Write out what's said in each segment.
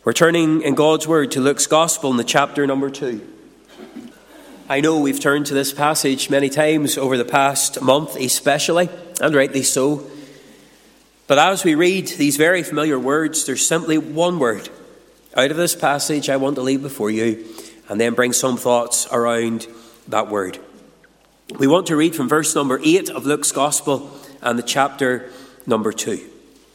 We're turning in God's Word to Luke's Gospel in the chapter number 2. I know we've turned to this passage many times over the past month especially, and rightly so. But as we read these very familiar words, there's simply one word out of this passage I want to leave before you, and then bring some thoughts around that word. We want to read from verse number 8 of Luke's Gospel and the chapter number 2.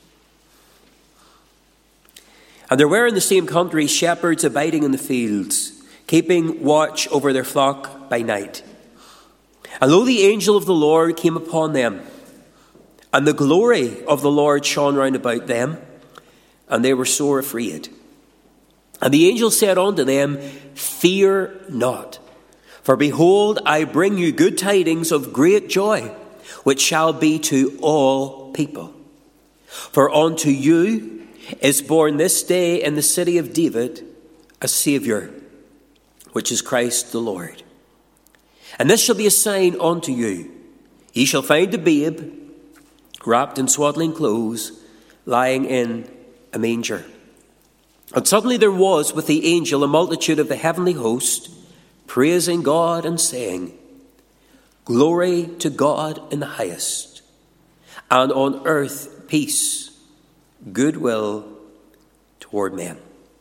And there were in the same country shepherds abiding in the fields, keeping watch over their flock by night. And lo, the angel of the Lord came upon them, and the glory of the Lord shone round about them, and they were sore afraid. And the angel said unto them, Fear not, for behold, I bring you good tidings of great joy, which shall be to all people. For unto you is born this day in the city of David a Saviour, which is Christ the Lord. And this shall be a sign unto you. Ye shall find a babe wrapped in swaddling clothes, lying in a manger. And suddenly there was with the angel a multitude of the heavenly host, praising God and saying, Glory to God in the highest, and on earth peace, goodwill toward men.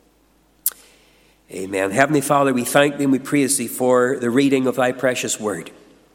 Amen. Heavenly Father, we thank thee and we praise thee for the reading of thy precious word.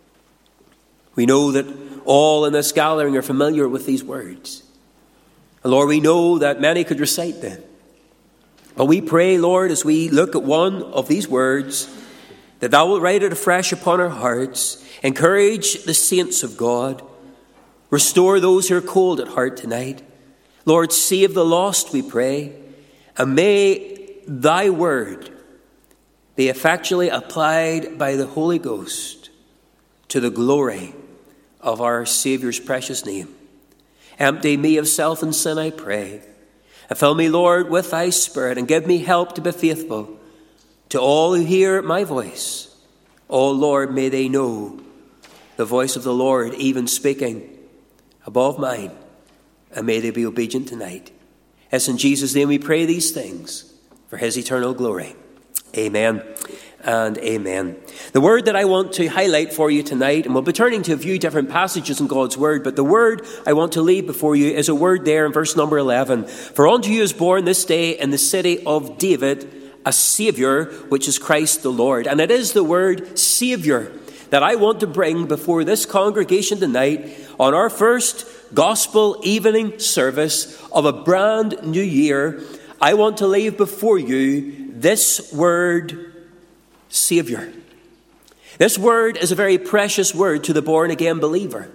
We know that all in this gathering are familiar with these words. And Lord, we know that many could recite them. But we pray, Lord, as we look at one of these words, that thou wilt write it afresh upon our hearts, encourage the saints of God, restore those who are cold at heart tonight. Lord, save the lost, we pray, and may thy word be effectually applied by the Holy Ghost to the glory of our Saviour's precious name. Empty me of self and sin, I pray, and fill me, Lord, with thy Spirit, and give me help to be faithful to all who hear my voice. Oh, Lord, may they know the voice of the Lord, even speaking above mine. And may they be obedient tonight. As in Jesus' name we pray these things for his eternal glory. Amen and amen. The word that I want to highlight for you tonight, and we'll be turning to a few different passages in God's word, but the word I want to leave before you is a word there in verse number 11. For unto you is born this day in the city of David a Saviour, which is Christ the Lord. And it is the word Saviour that I want to bring before this congregation tonight on our first gospel evening service of a brand new year. I want to leave before you this word, Saviour. This word is a very precious word to the born-again believer.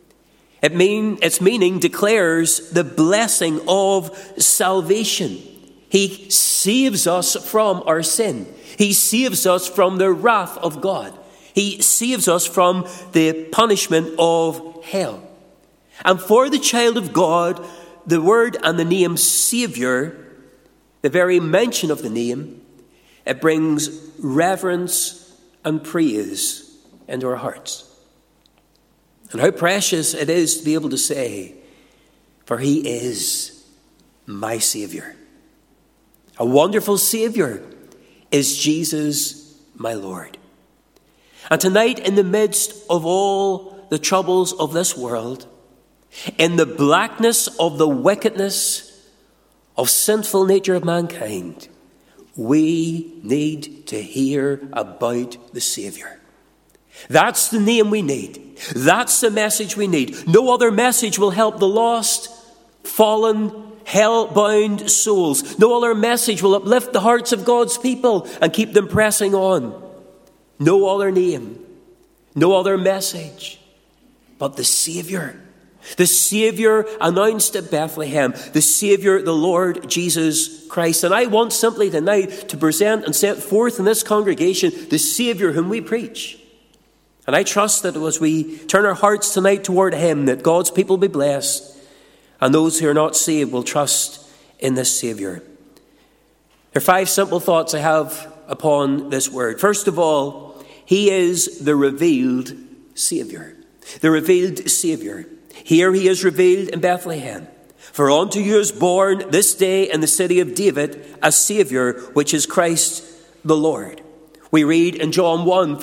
Its meaning declares the blessing of salvation. He saves us from our sin. He saves us from the wrath of God. He saves us from the punishment of hell. And for the child of God, the word and the name Saviour, the very mention of the name, it brings reverence and praise into our hearts. And how precious it is to be able to say, for he is my Saviour. A wonderful Saviour is Jesus, my Lord. And tonight, in the midst of all the troubles of this world, in the blackness of the wickedness of sinful nature of mankind, we need to hear about the Saviour. That's the name we need. That's the message we need. No other message will help the lost, fallen, hell-bound souls. No other message will uplift the hearts of God's people and keep them pressing on. No other name, no other message, but the Saviour. The Saviour announced at Bethlehem, the Saviour, the Lord Jesus Christ. And I want simply tonight to present and set forth in this congregation the Saviour whom we preach. And I trust that as we turn our hearts tonight toward him, that God's people will be blessed, and those who are not saved will trust in this Saviour. There are 5 simple thoughts I have upon this word. First of all, he is the revealed Saviour. The revealed Saviour. Here he is revealed in Bethlehem. For unto you is born this day in the city of David a Saviour, which is Christ the Lord. We read in John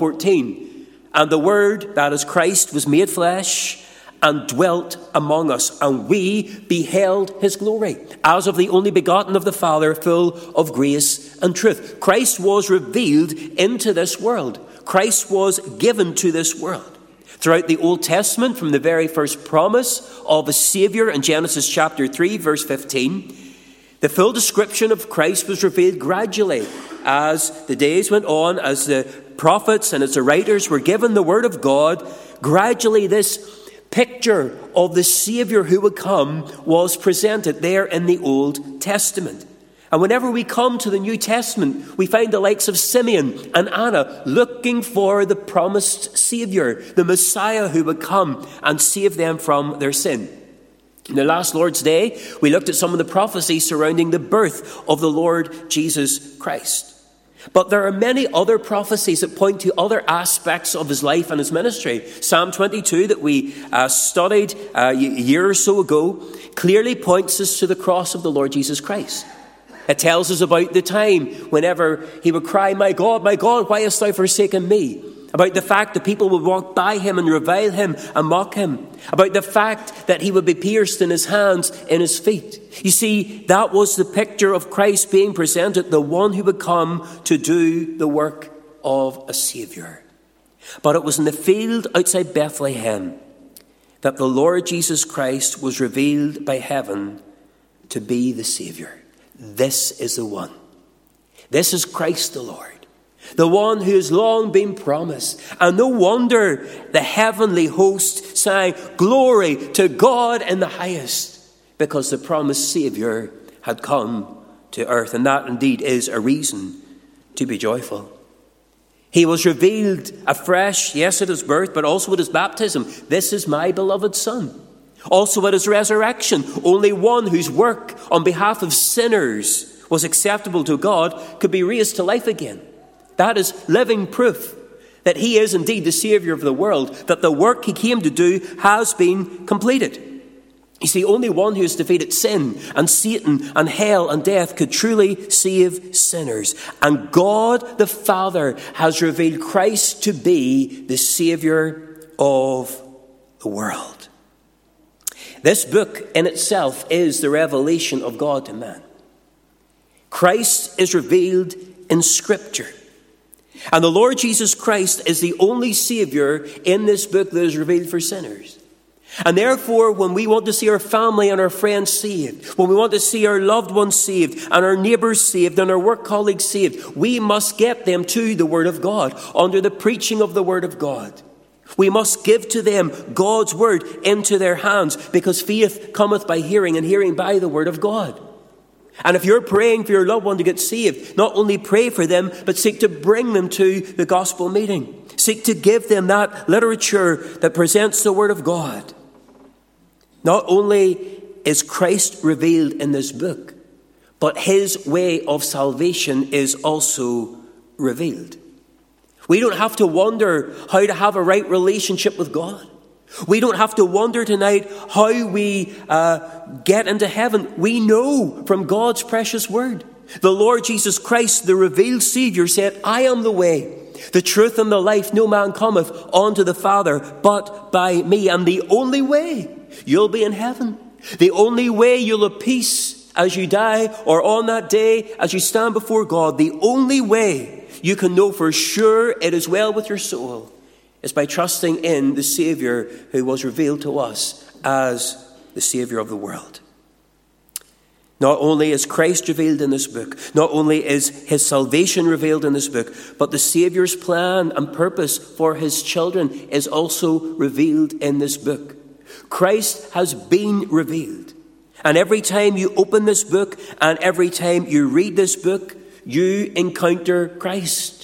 1:14, and the Word, that is Christ, was made flesh and dwelt among us, and we beheld his glory, as of the only begotten of the Father, full of grace and truth. Christ was revealed into this world. Christ was given to this world. Throughout the Old Testament, from the very first promise of a Saviour in Genesis chapter 3, verse 15, the full description of Christ was revealed gradually as the days went on, as the prophets and as the writers were given the Word of God. Gradually this picture of the Saviour who would come was presented there in the Old Testament. And whenever we come to the New Testament, we find the likes of Simeon and Anna looking for the promised Saviour, the Messiah who would come and save them from their sin. In the last Lord's Day, we looked at some of the prophecies surrounding the birth of the Lord Jesus Christ. But there are many other prophecies that point to other aspects of his life and his ministry. Psalm 22 that we studied a year or so ago clearly points us to the cross of the Lord Jesus Christ. It tells us about the time whenever he would cry, my God, why hast thou forsaken me? About the fact that people would walk by him and revile him and mock him. About the fact that he would be pierced in his hands, in his feet. You see, that was the picture of Christ being presented, the one who would come to do the work of a Saviour. But it was in the field outside Bethlehem that the Lord Jesus Christ was revealed by heaven to be the Saviour. This is the one. This is Christ the Lord. The one who has long been promised. And no wonder the heavenly host sang, glory to God in the highest, because the promised Saviour had come to earth. And that indeed is a reason to be joyful. He was revealed afresh, yes, at his birth, but also at his baptism. This is my beloved Son. Also at his resurrection, only one whose work on behalf of sinners was acceptable to God could be raised to life again. That is living proof that he is indeed the Saviour of the world, that the work he came to do has been completed. You see, only one who has defeated sin and Satan and hell and death could truly save sinners. And God the Father has revealed Christ to be the Saviour of the world. This book in itself is the revelation of God to man. Christ is revealed in Scripture. And the Lord Jesus Christ is the only Saviour in this book that is revealed for sinners. And therefore, when we want to see our family and our friends saved, when we want to see our loved ones saved and our neighbours saved and our work colleagues saved, we must get them to the Word of God, under the preaching of the Word of God. We must give to them God's Word into their hands, because faith cometh by hearing, and hearing by the Word of God. And if you're praying for your loved one to get saved, not only pray for them, but seek to bring them to the gospel meeting. Seek to give them that literature that presents the Word of God. Not only is Christ revealed in this book, but his way of salvation is also revealed. We don't have to wonder how to have a right relationship with God. We don't have to wonder tonight how we get into heaven. We know from God's precious word. The Lord Jesus Christ, the revealed Saviour, said, I am the way, the truth and the life. No man cometh unto the Father but by me. And the only way you'll be in heaven, the only way you'll have peace as you die or on that day as you stand before God, the only way you can know for sure it is well with your soul is by trusting in the Saviour who was revealed to us as the Saviour of the world. Not only is Christ revealed in this book, not only is his salvation revealed in this book, but the Saviour's plan and purpose for his children is also revealed in this book. Christ has been revealed. And every time you open this book and every time you read this book, you encounter Christ.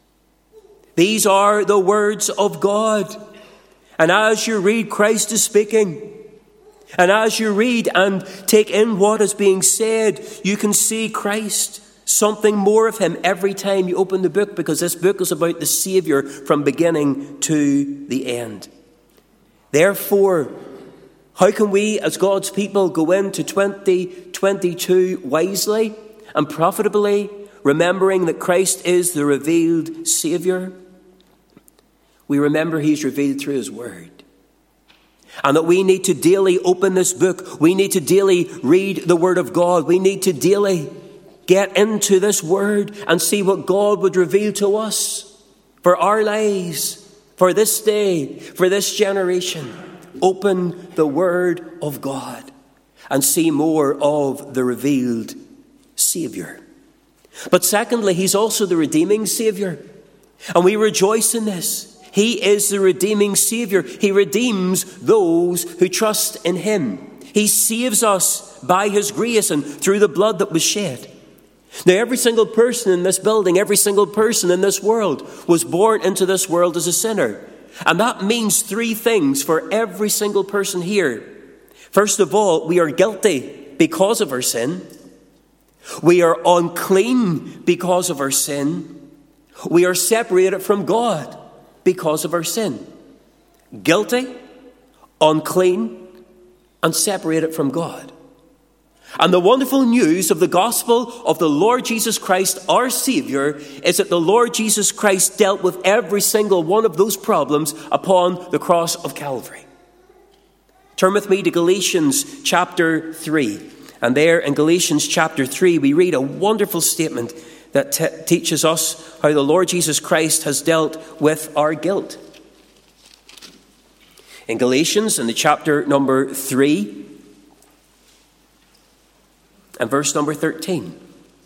These are the words of God. And as you read, Christ is speaking. And as you read and take in what is being said, you can see Christ, something more of him every time you open the book, because this book is about the Saviour from beginning to the end. Therefore, How can we, as God's people, go into 2022 wisely and profitably, remembering that Christ is the revealed Saviour? We remember he's revealed through his word. And that we need to daily open this book. We need to daily read the word of God. We need to daily get into this word and see what God would reveal to us for our lives, for this day, for this generation. Open the word of God and see more of the revealed Saviour. But secondly, he's also the redeeming Saviour. And we rejoice in this. He is the redeeming Saviour. He redeems those who trust in him. He saves us by his grace and through the blood that was shed. Now, every single person in this building, every single person in this world was born into this world as a sinner. And that means three things for every single person here. First of all, we are guilty because of our sin. We are unclean because of our sin. We are separated from God because of our sin. Guilty, unclean, and separated from God. And the wonderful news of the gospel of the Lord Jesus Christ, our Saviour, is that the Lord Jesus Christ dealt with every single one of those problems upon the cross of Calvary. Turn with me to Galatians chapter 3. And there in Galatians chapter 3, we read a wonderful statement that teaches us how the Lord Jesus Christ has dealt with our guilt. In Galatians, in the chapter number 3, and verse number 13.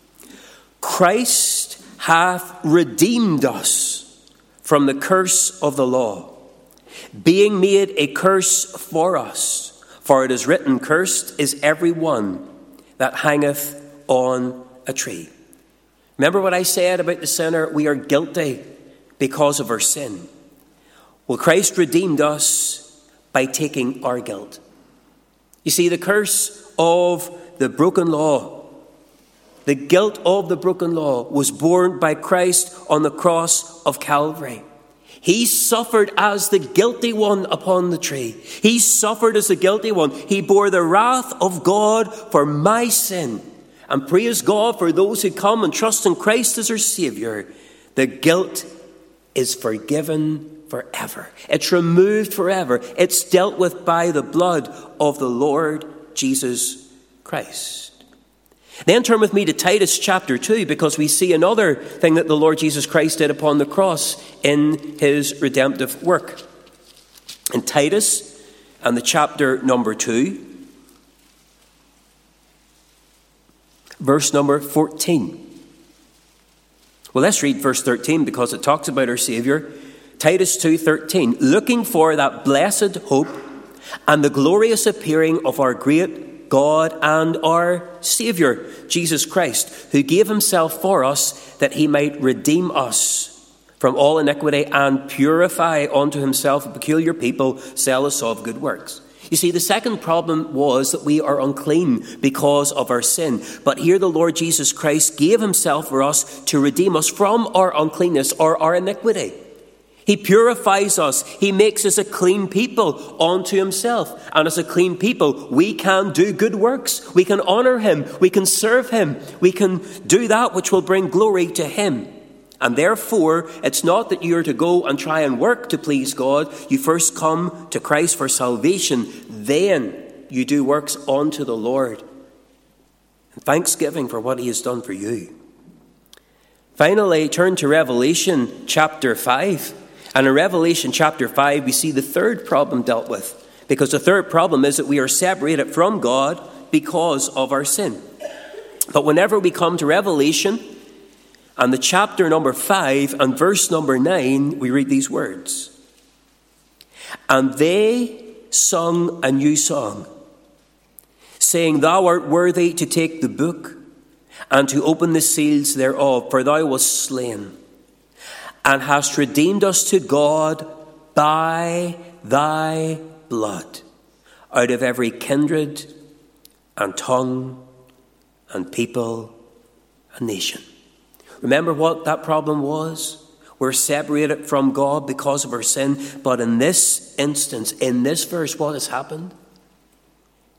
Christ hath redeemed us from the curse of the law, being made a curse for us. For it is written, cursed is every one that hangeth on a tree. Remember what I said about the sinner? We are guilty because of our sin. Well, Christ redeemed us by taking our guilt. You see, the curse of the broken law, the guilt of the broken law, was borne by Christ on the cross of Calvary. He suffered as the guilty one upon the tree. He suffered as the guilty one. He bore the wrath of God for my sin. And praise God for those who come and trust in Christ as their Saviour. The guilt is forgiven forever. It's removed forever. It's dealt with by the blood of the Lord Jesus Christ. Then turn with me to Titus chapter 2, because we see another thing that the Lord Jesus Christ did upon the cross in his redemptive work. In Titus and the chapter number 2, verse number 14. Well, let's read verse 13 because it talks about our Saviour. Titus 2:13, looking for that blessed hope and the glorious appearing of our great God and our Saviour, Jesus Christ, who gave himself for us that he might redeem us from all iniquity and purify unto himself a peculiar people, zealous of good works. You see, the second problem was that we are unclean because of our sin. But here the Lord Jesus Christ gave himself for us to redeem us from our uncleanness or our iniquity. He purifies us. He makes us a clean people unto himself. And as a clean people, we can do good works. We can honour him. We can serve him. We can do that which will bring glory to him. And therefore, it's not that you are to go and try and work to please God. You first come to Christ for salvation. Then you do works unto the Lord. And thanksgiving for what he has done for you. Finally, turn to Revelation chapter 5. And in Revelation chapter 5, we see the third problem dealt with. Because the third problem is that we are separated from God because of our sin. But whenever we come to Revelation, and the chapter number 5 and verse number 9, we read these words. And they sung a new song, saying, Thou art worthy to take the book and to open the seals thereof, for thou wast slain, and hast redeemed us to God by thy blood out of every kindred and tongue and people and nation. Remember what that problem was? We're separated from God because of our sin. But in this instance, in this verse, what has happened?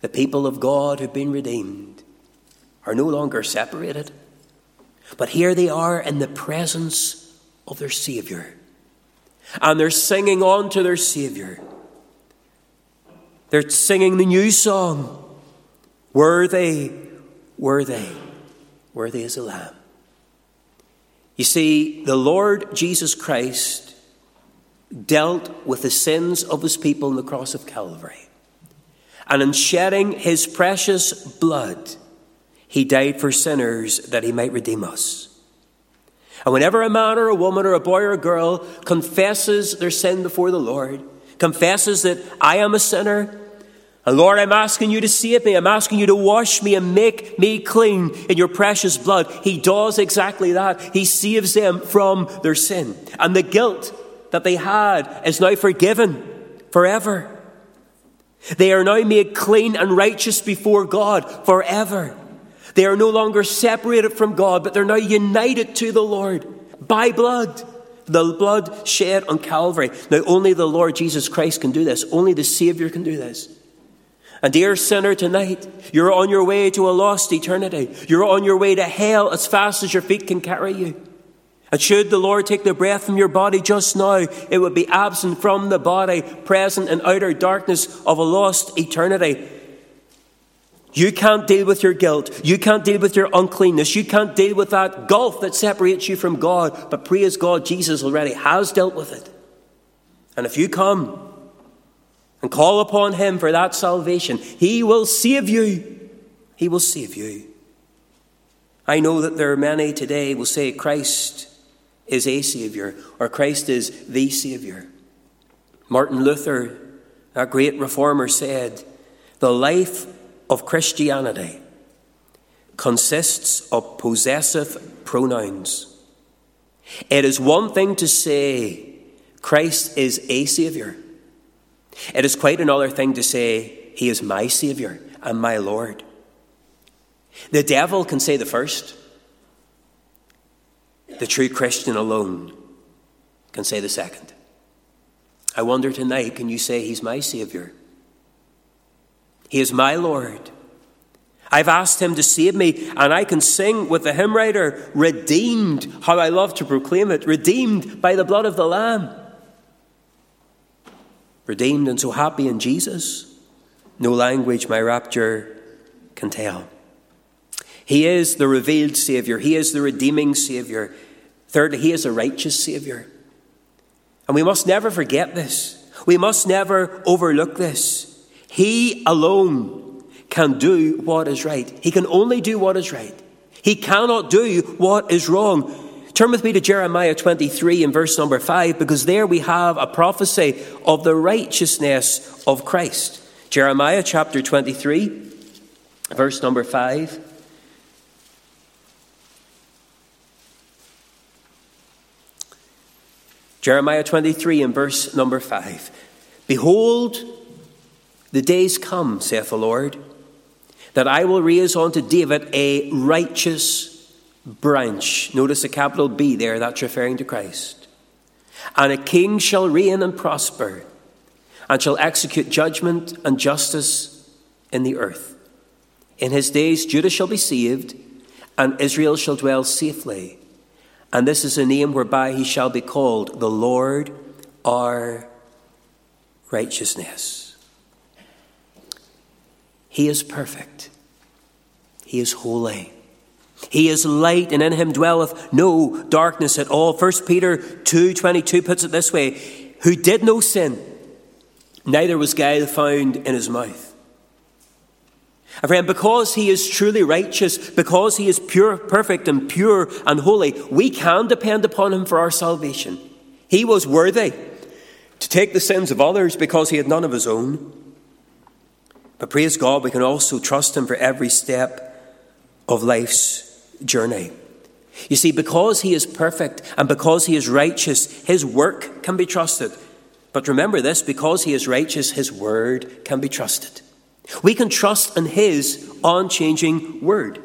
the people of God who've been redeemed, are no longer separated. But here they are in the presence of their Saviour. And they're singing on to their Saviour. They're singing the new song. Worthy, worthy, worthy is the Lamb. You see, the Lord Jesus Christ dealt with the sins of his people on the cross of Calvary. And in shedding his precious blood, he died for sinners that he might redeem us. And whenever a man or a woman or a boy or a girl confesses their sin before the Lord, confesses that I am a sinner, and Lord, I'm asking you to save me, I'm asking you to wash me and make me clean in your precious blood, he does exactly that. He saves them from their sin. And the guilt that they had is now forgiven forever. They are now made clean and righteous before God forever. They are no longer separated from God, but they're now united to the Lord by blood. The blood shed on Calvary. Now, only the Lord Jesus Christ can do this. Only the Saviour can do this. And dear sinner, tonight, you're on your way to a lost eternity. You're on your way to hell as fast as your feet can carry you. And should the Lord take the breath from your body just now, it would be absent from the body, present in outer darkness of a lost eternity. You can't deal with your guilt. You can't deal with your uncleanness. You can't deal with that gulf that separates you from God. But praise God, Jesus already has dealt with it. And if you come and call upon him for that salvation, he will save you. He will save you. I know that there are many today who will say Christ is a Saviour, or Christ is the Saviour. Martin Luther, that great reformer, said, the life of Christianity consists of possessive pronouns. It is one thing to say Christ is a Saviour. It is quite another thing to say he is my Saviour and my Lord. The devil can say the first. The true Christian alone can say the second. I wonder tonight, can you say he's my Saviour? He is my Lord. I've asked him to save me, and I can sing with the hymn writer, redeemed, how I love to proclaim it, redeemed by the blood of the Lamb. Redeemed and so happy in Jesus, no language my rapture can tell. He is the revealed Saviour. He is the redeeming Saviour. Thirdly, he is a righteous Saviour. And we must never forget this. We must never overlook this. He alone can do what is right. He can only do what is right. He cannot do what is wrong. Turn with me to Jeremiah 23 and verse number 5, because there we have a prophecy of the righteousness of Christ. Jeremiah chapter 23, verse number 5. Jeremiah 23 and verse number 5. Behold, the days come, saith the Lord, that I will raise unto David a righteous branch. Notice the capital B there, that's referring to Christ. And a king shall reign and prosper, and shall execute judgment and justice in the earth. In his days Judah shall be saved, and Israel shall dwell safely. And this is the name whereby he shall be called, the Lord our righteousness. He is perfect. He is holy. He is light, and in him dwelleth no darkness at all. 1 Peter 2:22 puts it this way, who did no sin, neither was guile found in his mouth. And friend, because he is truly righteous, because he is pure, perfect and pure and holy, we can depend upon him for our salvation. He was worthy to take the sins of others because he had none of his own. But praise God, we can also trust him for every step of life's journey. You see, because he is perfect and because he is righteous, his work can be trusted. But remember this, because he is righteous, his word can be trusted. We can trust in his unchanging word.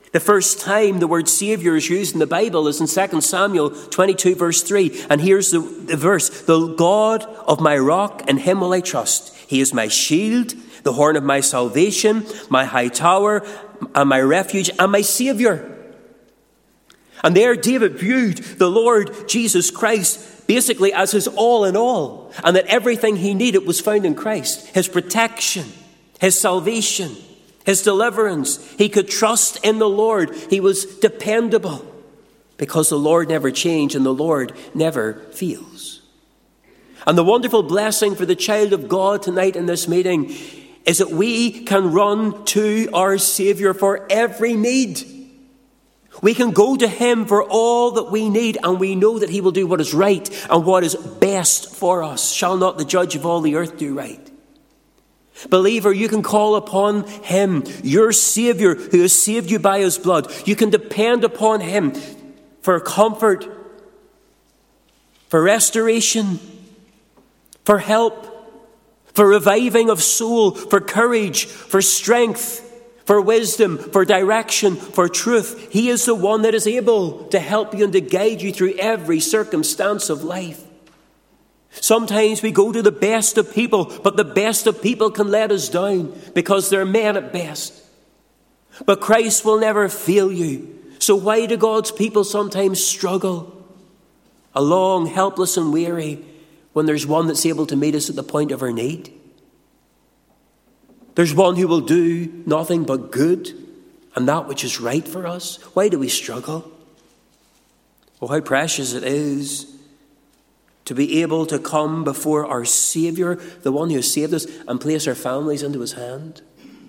The first time the word Saviour is used in the Bible is in 2 Samuel 22 verse 3. And here's the verse. The God of my rock, in him will I trust. He is my shield, the horn of my salvation, my high tower, and my refuge, and my Saviour. And there David viewed the Lord Jesus Christ basically as his all in all. And that everything he needed was found in Christ. His protection, his salvation, his deliverance. He could trust in the Lord. He was dependable because the Lord never changed and the Lord never fails. And the wonderful blessing for the child of God tonight in this meeting is that we can run to our Saviour for every need. We can go to him for all that we need, and we know that he will do what is right and what is best for us. Shall not the judge of all the earth do right? Believer, you can call upon him, your Saviour, who has saved you by his blood. You can depend upon him for comfort, for restoration, for help, for reviving of soul, for courage, for strength, for wisdom, for direction, for truth. He is the one that is able to help you and to guide you through every circumstance of life. Sometimes we go to the best of people, but the best of people can let us down because they're men at best. But Christ will never fail you. So why do God's people sometimes struggle along helpless and weary when there's one that's able to meet us at the point of our need? There's one who will do nothing but good and that which is right for us. Why do we struggle? Oh, how precious it is to be able to come before our Saviour, the one who has saved us, and place our families into his hand.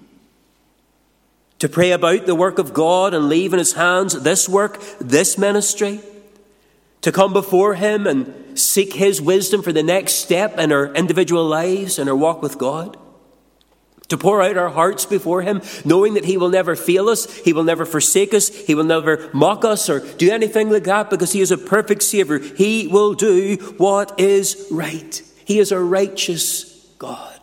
To pray about the work of God and leave in his hands this work, this ministry. To come before him and seek his wisdom for the next step in our individual lives and our walk with God. To pour out our hearts before him, knowing that he will never fail us, he will never forsake us, he will never mock us or do anything like that because he is a perfect Saviour. He will do what is right. He is a righteous God.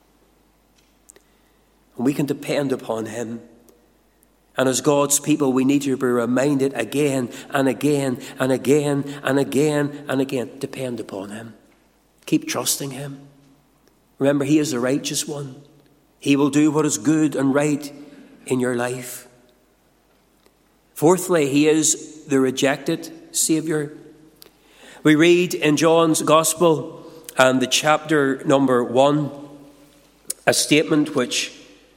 And we can depend upon him. And as God's people, we need to be reminded again and again and again and again and again. Depend upon him. Keep trusting him. Remember, he is the righteous one. He will do what is good and right in your life. Fourthly, he is the rejected Saviour. We read in John's Gospel and the chapter number 1, a statement which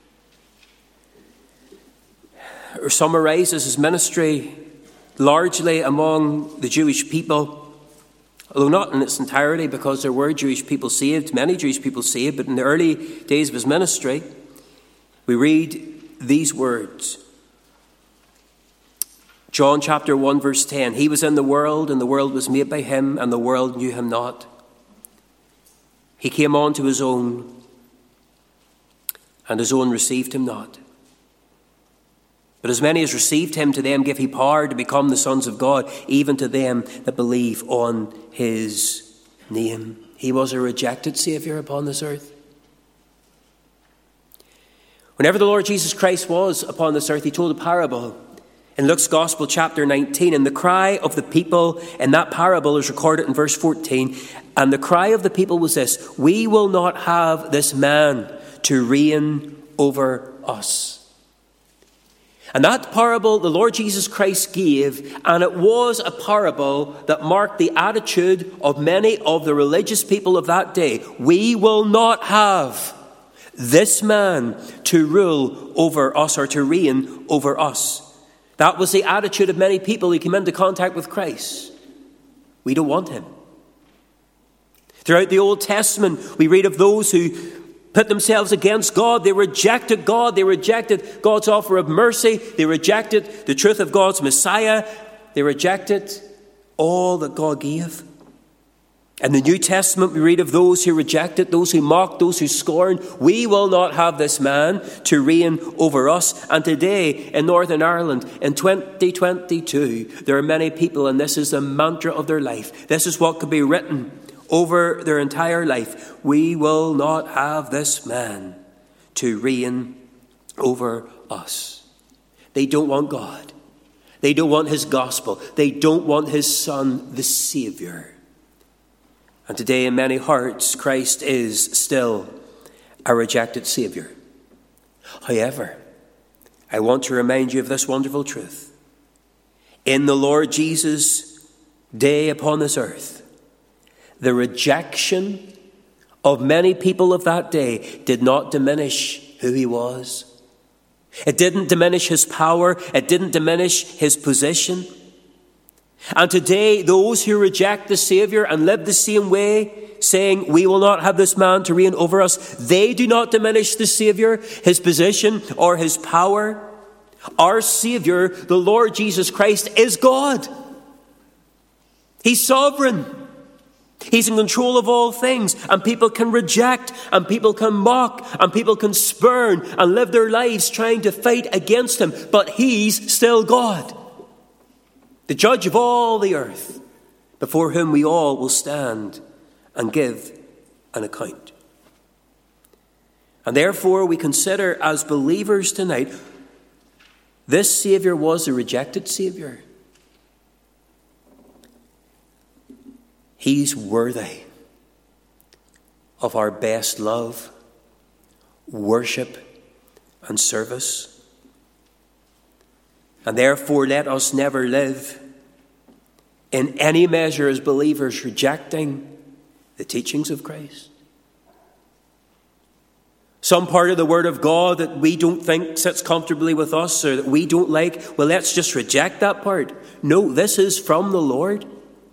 summarises his ministry largely among the Jewish people. Although not in its entirety, because there were Jewish people saved, many Jewish people saved, but in the early days of his ministry, we read these words. John chapter 1 verse 10, he was in the world, and the world was made by him, and the world knew him not. He came on to his own, and his own received him not. But as many as received him, to them gave he power to become the sons of God, even to them that believe on his name. He was a rejected Saviour upon this earth. Whenever the Lord Jesus Christ was upon this earth, he told a parable in Luke's Gospel chapter 19. And the cry of the people in that parable is recorded in verse 14. And the cry of the people was this: we will not have this man to reign over us. And that parable the Lord Jesus Christ gave, and it was a parable that marked the attitude of many of the religious people of that day. We will not have this man to rule over us or to reign over us. That was the attitude of many people who came into contact with Christ. We don't want him. Throughout the Old Testament, we read of those who put themselves against God. They rejected God. They rejected God's offer of mercy. They rejected the truth of God's Messiah. They rejected all that God gave. In the New Testament, we read of those who rejected, those who mocked, those who scorned. We will not have this man to reign over us. And today in Northern Ireland, in 2022, there are many people, and this is the mantra of their life. This is what could be written over their entire life. We will not have this man to reign over us. They don't want God. They don't want his gospel. They don't want his Son, the Saviour. And today in many hearts, Christ is still a rejected Saviour. However, I want to remind you of this wonderful truth. In the Lord Jesus' day upon this earth, the rejection of many people of that day did not diminish who he was. It didn't diminish his power. It didn't diminish his position. And today, those who reject the Saviour and live the same way, saying, we will not have this man to reign over us, they do not diminish the Saviour, his position, or his power. Our Saviour, the Lord Jesus Christ, is God. He's sovereign. He's in control of all things, and people can reject, and people can mock, and people can spurn and live their lives trying to fight against him, but he's still God, the judge of all the earth, before whom we all will stand and give an account. And therefore we consider as believers tonight, this Saviour was a rejected Saviour. He's worthy of our best love, worship, and service. And therefore, let us never live in any measure as believers rejecting the teachings of Christ. Some part of the Word of God that we don't think sits comfortably with us or that we don't like, well, let's just reject that part. No, this is from the Lord.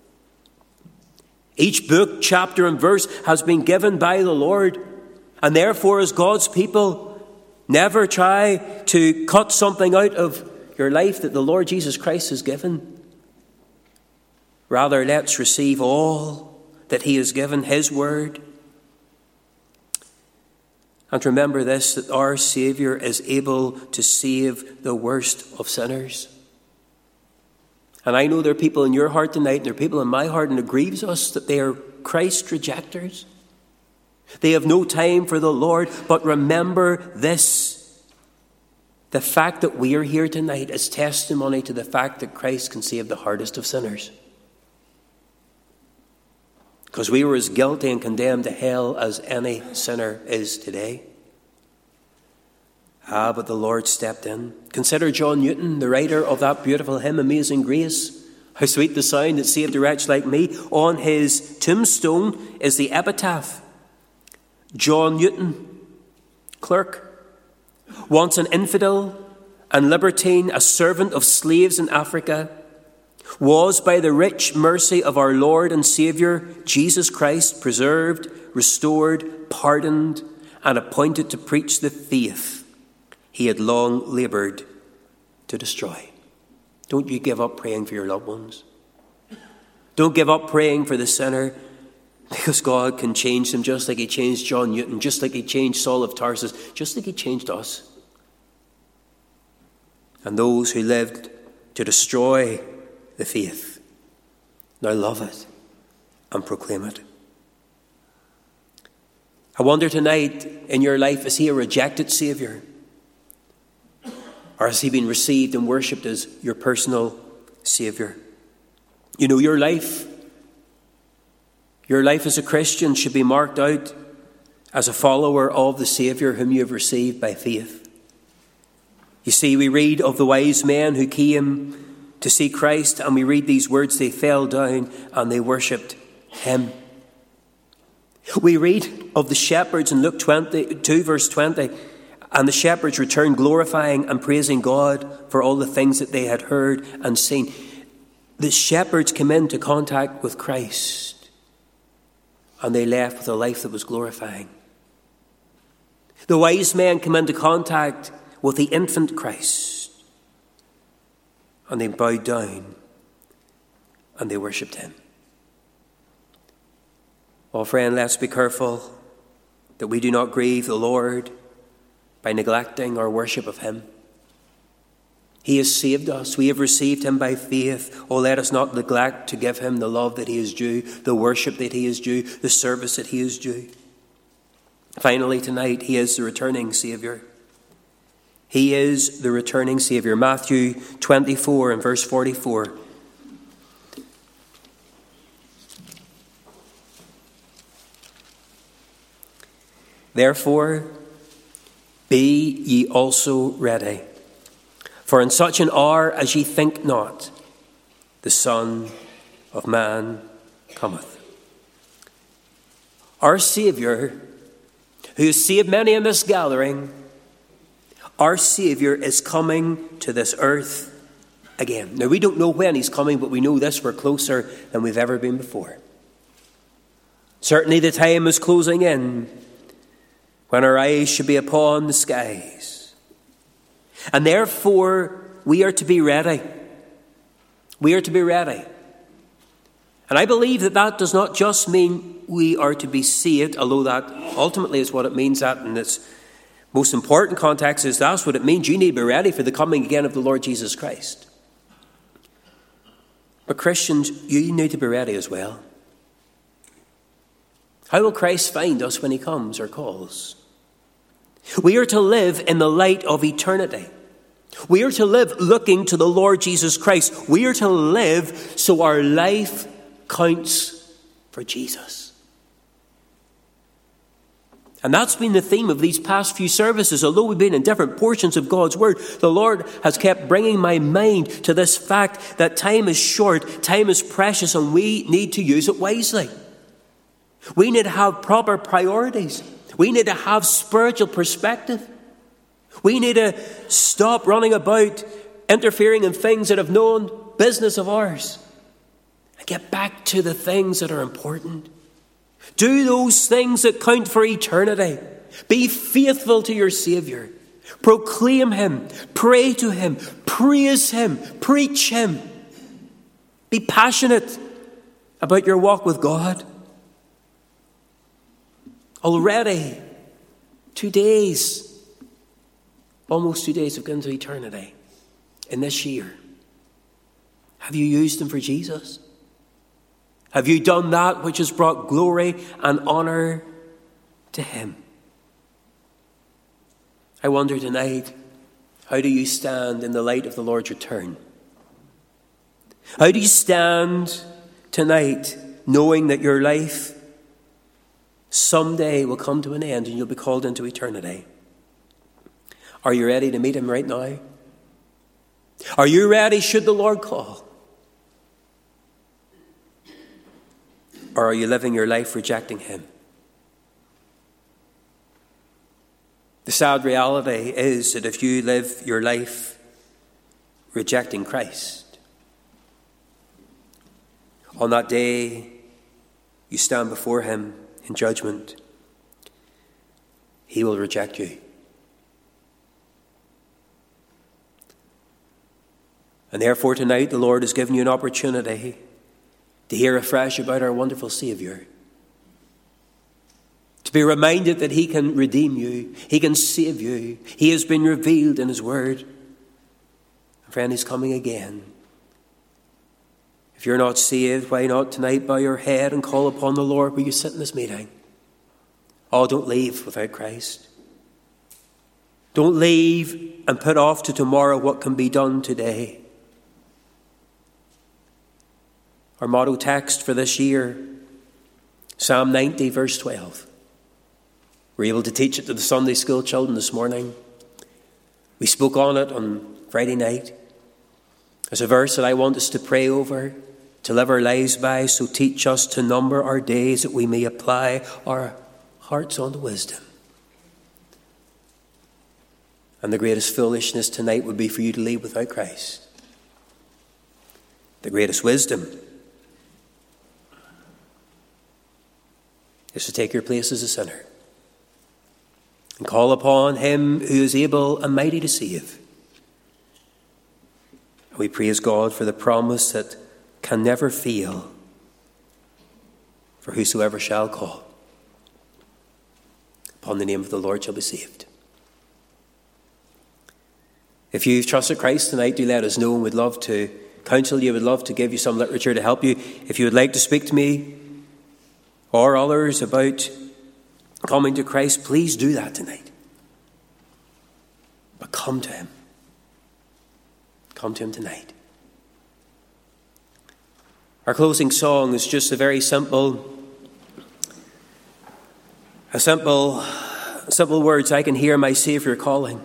Each book, chapter, and verse has been given by the Lord. And therefore, as God's people, never try to cut something out of your life that the Lord Jesus Christ has given. Rather, let's receive all that he has given, his word. And remember this, that our Saviour is able to save the worst of sinners. And I know there are people in your heart tonight, and there are people in my heart, and it grieves us that they are Christ rejectors. They have no time for the Lord. But remember this, the fact that we are here tonight is testimony to the fact that Christ can save the hardest of sinners. Because we were as guilty and condemned to hell as any sinner is today. But the Lord stepped in. Consider John Newton, the writer of that beautiful hymn, Amazing Grace. How sweet the sound that saved a wretch like me. On his tombstone is the epitaph. John Newton, clerk, once an infidel and libertine, a servant of slaves in Africa, was by the rich mercy of our Lord and Saviour, Jesus Christ, preserved, restored, pardoned, and appointed to preach the faith he had long laboured to destroy. Don't you give up praying for your loved ones. Don't give up praying for the sinner, because God can change them just like he changed John Newton, just like he changed Saul of Tarsus, just like he changed us. And those who lived to destroy the faith now love it and proclaim it. I wonder tonight in your life, is he a rejected Saviour? Or has he been received and worshipped as your personal Saviour? You know, your life as a Christian should be marked out as a follower of the Saviour whom you have received by faith. You see, we read of the wise men who came to see Christ, and we read these words, they fell down and they worshipped him. We read of the shepherds in Luke 22, verse 20, and the shepherds returned glorifying and praising God for all the things that they had heard and seen. The shepherds came into contact with Christ, and they left with a life that was glorifying. The wise men came into contact with the infant Christ, and they bowed down and they worshipped him. Well, friend, let's be careful that we do not grieve the Lord by neglecting our worship of him. He has saved us. We have received him by faith. Oh, let us not neglect to give him the love that he is due, the worship that he is due, the service that he is due. Finally, tonight, he is the returning Saviour. He is the returning Saviour. Matthew 24 and verse 44. Therefore, be ye also ready, for in such an hour as ye think not, the Son of Man cometh. Our Saviour, who has saved many in this gathering, our Saviour is coming to this earth again. Now, we don't know when he's coming, but we know this: we're closer than we've ever been before. Certainly the time is closing in when our eyes should be upon the skies. And therefore, we are to be ready. We are to be ready. And I believe that does not just mean we are to be saved, although that ultimately is what it means. That in its most important context is that's what it means. You need to be ready for the coming again of the Lord Jesus Christ. But Christians, you need to be ready as well. How will Christ find us when he comes or calls? We are to live in the light of eternity. We are to live looking to the Lord Jesus Christ. We are to live so our life counts for Jesus. And that's been the theme of these past few services. Although we've been in different portions of God's Word, the Lord has kept bringing my mind to this fact that time is short, time is precious, and we need to use it wisely. We need to have proper priorities. We need to have spiritual perspective. We need to stop running about interfering in things that have no business of ours and get back to the things that are important. Do those things that count for eternity. Be faithful to your Saviour. Proclaim him. Pray to him. Praise him. Preach him. Be passionate about your walk with God. Already, 2 days, almost 2 days have gone to eternity in this year. Have you used them for Jesus? Have you done that which has brought glory and honour to him? I wonder tonight, how do you stand in the light of the Lord's return? How do you stand tonight knowing that your life someday will come to an end and you'll be called into eternity? Are you ready to meet him right now? Are you ready should the Lord call? Or are you living your life rejecting him? The sad reality is that if you live your life rejecting Christ, on that day you stand before him in judgment, he will reject you. And therefore tonight the Lord has given you an opportunity to hear afresh about our wonderful Saviour. To be reminded that he can redeem you. He can save you. He has been revealed in his word. And friend, he's coming again. If you're not saved, why not tonight bow your head and call upon the Lord where you sit in this meeting? Oh, don't leave without Christ. Don't leave and put off to tomorrow what can be done today. Our motto text for this year, Psalm 90, verse 12. We're able to teach it to the Sunday school children this morning. We spoke on it on Friday night. It's a verse that I want us to pray over, to live our lives by. So teach us to number our days that we may apply our hearts unto wisdom. And the greatest foolishness tonight would be for you to leave without Christ. The greatest wisdom is to take your place as a sinner and call upon him who is able and mighty to save. And we praise God for the promise that can never fail, for whosoever shall call upon the name of the Lord shall be saved. If you've trusted Christ tonight, do let us know, and we'd love to counsel you, would love to give you some literature to help you. If you would like to speak to me or others about coming to Christ, please do that tonight. But come to him. Come to him tonight. Our closing song is just a very simple words. I can hear my Savior calling.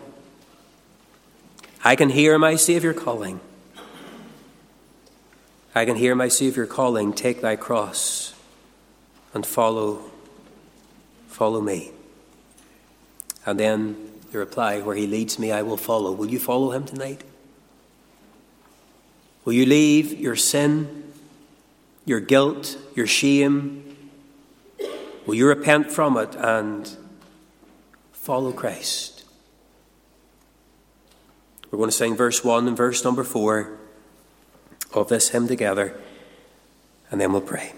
I can hear my Savior calling. I can hear my Savior calling, take thy cross and follow me. And then the reply, where he leads me, I will follow. Will you follow him tonight? Will you leave your sin, your guilt, your shame? Will you repent from it and follow Christ? We're going to sing verse 1 and verse number 4 of this hymn together, and then we'll pray.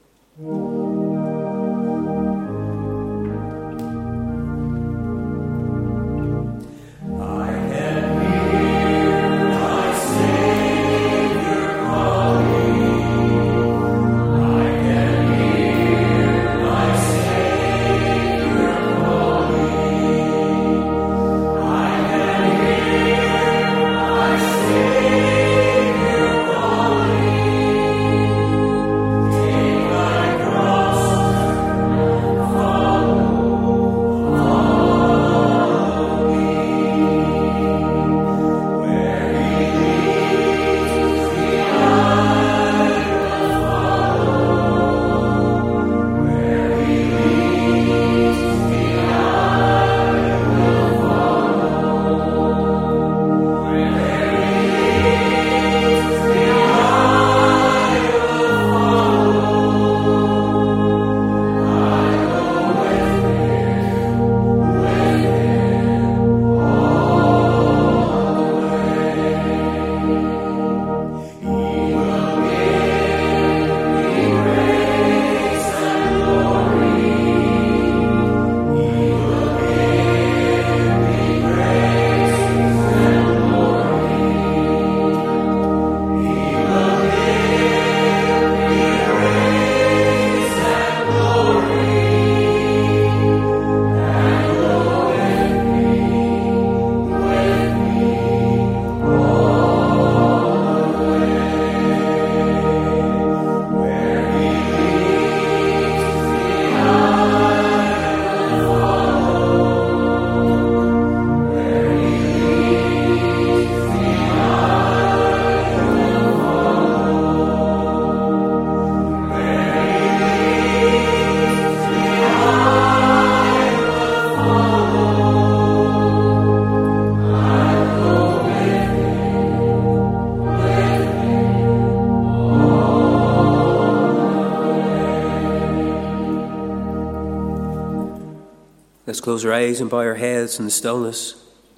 Let's close our eyes and bow our heads in the stillness.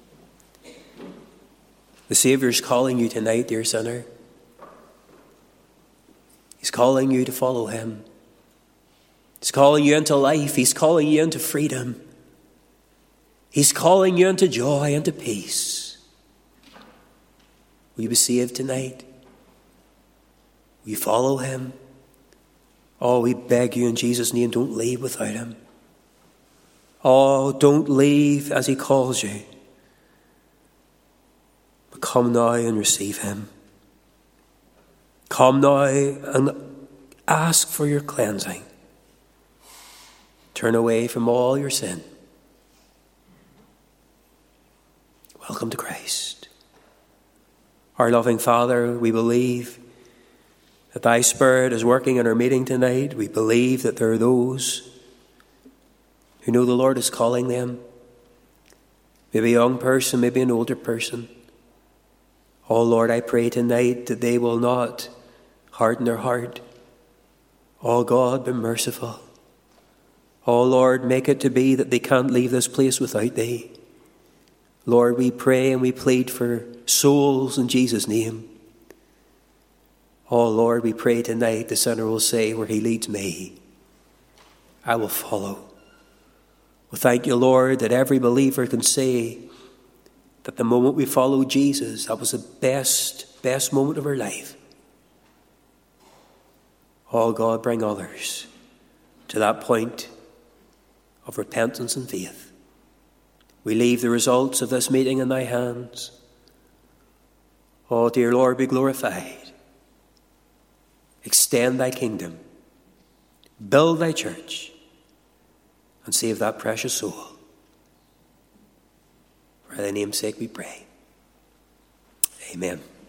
The Saviour's calling you tonight, dear sinner. He's calling you to follow him. He's calling you into life. He's calling you into freedom. He's calling you into joy, into peace. Will you be saved tonight? Will you follow him? Oh, we beg you in Jesus' name, don't leave without him. Oh, don't leave as he calls you. But come now and receive him. Come now and ask for your cleansing. Turn away from all your sin. Welcome to Christ. Our loving Father, we believe that thy Spirit is working in our meeting tonight. We believe that there are those who know the Lord is calling them. Maybe a young person, maybe an older person. Oh Lord, I pray tonight that they will not harden their heart. Oh God, be merciful. Oh Lord, make it to be that they can't leave this place without thee. Lord, we pray and we plead for souls in Jesus' name. Oh Lord, we pray tonight the sinner will say, where he leads me, I will follow. We thank you, Lord, that every believer can say that the moment we followed Jesus, that was the best moment of our life. Oh God, bring others to that point of repentance and faith. We leave the results of this meeting in thy hands. Oh, dear Lord, be glorified. Extend thy kingdom. Build thy church. And save that precious soul. For thy name's sake we pray. Amen.